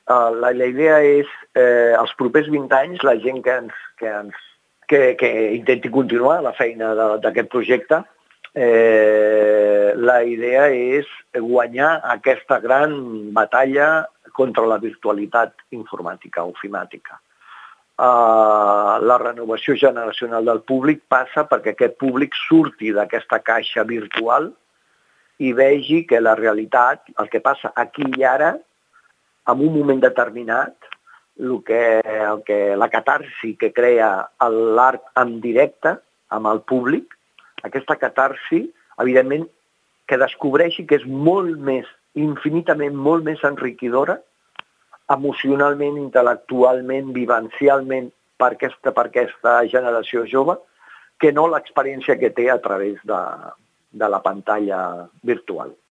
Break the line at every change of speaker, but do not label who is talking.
La idea és, els propers 20 anys, la gent que intenti continuar la feina d'aquest projecte, la idea és guanyar aquesta gran batalla contra la virtualitat informàtica o ofimàtica. La renovació generacional del públic passa perquè aquest públic surti d'aquesta caixa virtual i vegi que la realitat, el que passa aquí i ara, en un moment determinat, la catarsi que crea l'art en directe amb el públic, aquesta catarsi, evidentment, que descobreixi que és molt més, infinitament molt més enriquidora, emocionalment, intel·lectualment, vivencialment, per aquesta generació jove, que no l'experiència que té a través de la pantalla virtual.